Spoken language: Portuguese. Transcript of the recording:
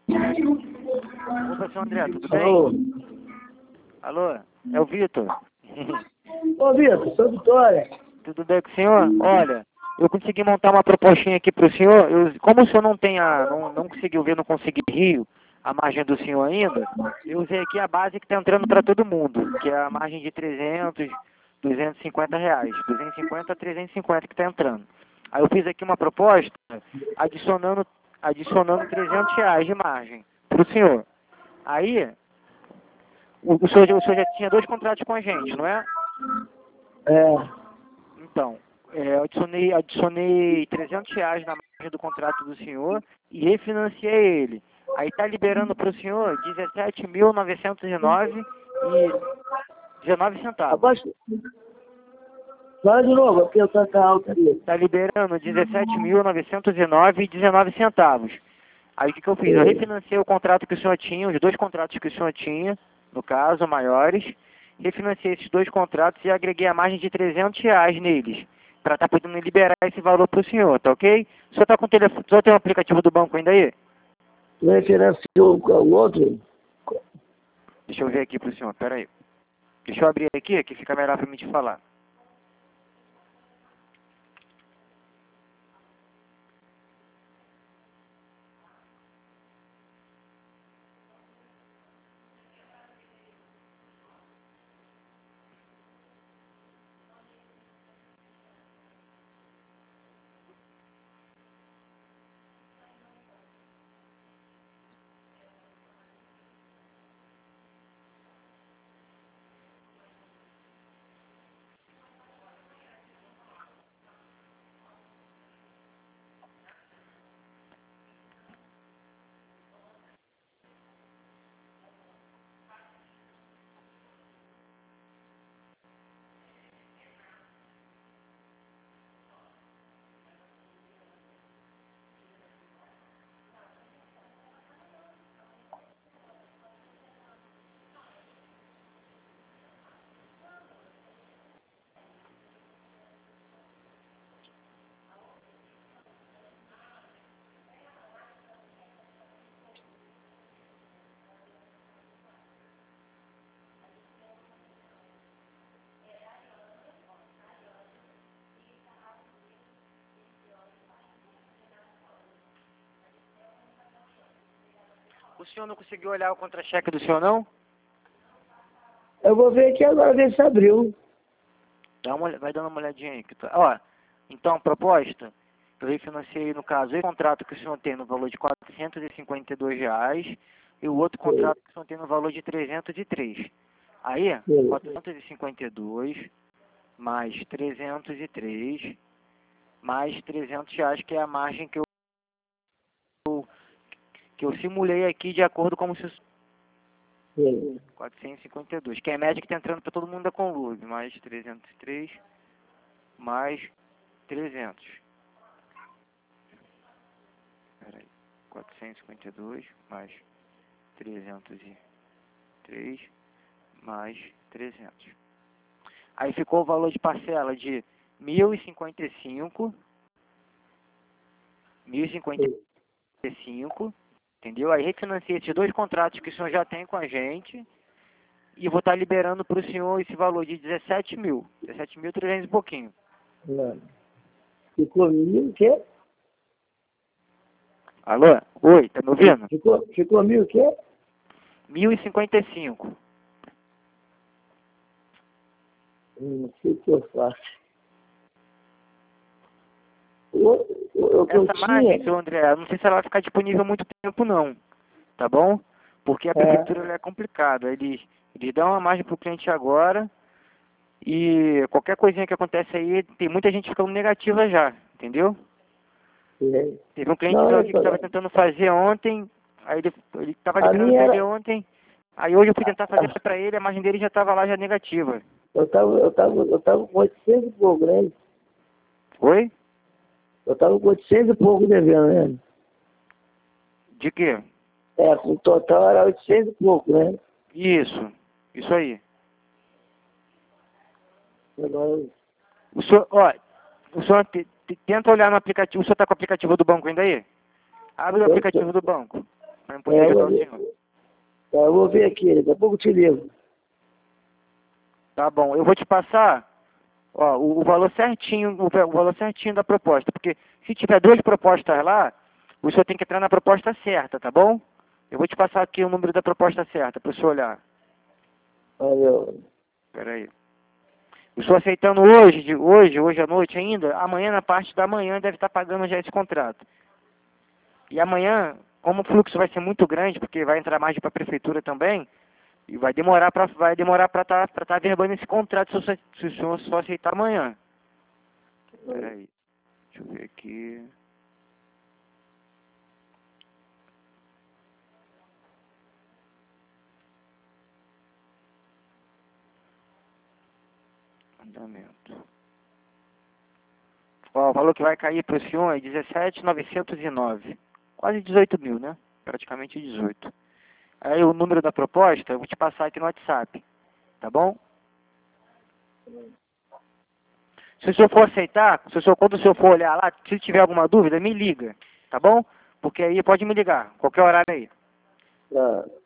Opa, seu André, tudo bem? Alô? Alô, é o Vitor. Ô, Vitor, sou Vitória. Tudo bem com o senhor? Olha, eu consegui montar uma propostinha aqui para o senhor. Como o senhor não conseguiu ver, não conseguiu rio a margem do senhor ainda, eu usei aqui a base que está entrando para todo mundo, que é a margem de 300, 250 reais. 250 a 350 que está entrando. Aí eu fiz aqui uma proposta adicionando 300 reais de margem para o senhor. Aí, o senhor já tinha 2 contratos com a gente, não é? É. Então, eu adicionei 300 reais na margem do contrato do senhor e refinanciei ele. Aí está liberando para o senhor 17.909 e 19 centavos. Abaixa. Fala de novo, porque eu tô alta ali. Está liberando 17.909 e 19 centavos. Aí o que eu fiz? Eu refinanciei o contrato que o senhor tinha, os 2 contratos que o senhor tinha, no caso, maiores. Refinanciei esses 2 contratos e agreguei a margem de 300 reais neles, para estar podendo liberar esse valor para o senhor, tá ok? O senhor está com o telefone, o senhor tem o aplicativo do banco ainda aí? Tu refinanciou o outro? Deixa eu ver aqui para o senhor, pera aí. Deixa eu abrir aqui, que fica melhor para mim te falar. O senhor não conseguiu olhar o contra-cheque do senhor, não? Eu vou ver aqui agora, ver se abriu. Vai dando uma olhadinha aí. Ó, então, proposta, eu refinanciei, no caso, o contrato que o senhor tem no valor de R$ 452 e o outro contrato que o senhor tem no valor de 303. Aí, 452 mais 303 mais 300 reais, que é a margem que eu simulei aqui de acordo com se 452, que é a média que está entrando para todo mundo da Conlube, mais 303 mais 300. Peraí, 452 mais 303 mais 300. Aí ficou o valor de parcela de 1.055, entendeu? Aí refinanciei esses 2 contratos que o senhor já tem com a gente e vou estar liberando para o senhor esse valor de 17.300 e pouquinho. Ficou mil o quê? Alô? Oi, tá me ouvindo? Ficou mil o quê? 1.055. Não sei o que eu faço. O que eu Essa margem, tinha... seu André, eu não sei se ela vai ficar disponível há muito tempo não, tá bom? Porque a prefeitura ela é complicada. Eles dão uma margem para o cliente agora e qualquer coisinha que acontece aí, tem muita gente ficando negativa já, entendeu? Teve um cliente meu aqui que estava tentando fazer ontem, aí ele estava liberando pra ele ontem, aí hoje eu fui tentar fazer para ele, a margem dele já estava lá já negativa. Eu tava com 800 e pouco, né? Oi? Eu tava com 800 e pouco devendo, né? De quê? Com o total era 800 e pouco, né? Isso aí. Agora, O senhor tenta olhar no aplicativo, o senhor está com o aplicativo do banco ainda aí? Abre o aplicativo do banco. para poder ajudar o senhor. Tá, eu vou ver aqui, daqui a pouco eu te ligo. Tá bom, eu vou te passar, ó, o valor certinho, o valor certinho da proposta, porque se tiver duas propostas lá, o senhor tem que entrar na proposta certa, tá bom? Eu vou te passar aqui o número da proposta certa para o senhor olhar. Valeu. Espera aí. Eu estou aceitando hoje à noite ainda, amanhã na parte da manhã deve estar pagando já esse contrato. E amanhã, como o fluxo vai ser muito grande, porque vai entrar mais para a prefeitura também, e vai demorar para tá verbando esse contrato se o senhor só aceitar amanhã. Espera aí. Deixa eu ver aqui. Andamento. Ó, o valor que vai cair para o senhor é 17.909. Quase 18 mil, né? Praticamente 18. Aí o número da proposta eu vou te passar aqui no WhatsApp. Tá bom? Se o senhor for aceitar, quando o senhor for olhar lá, se tiver alguma dúvida, me liga. Tá bom? Porque aí pode me ligar, qualquer horário aí. Tá.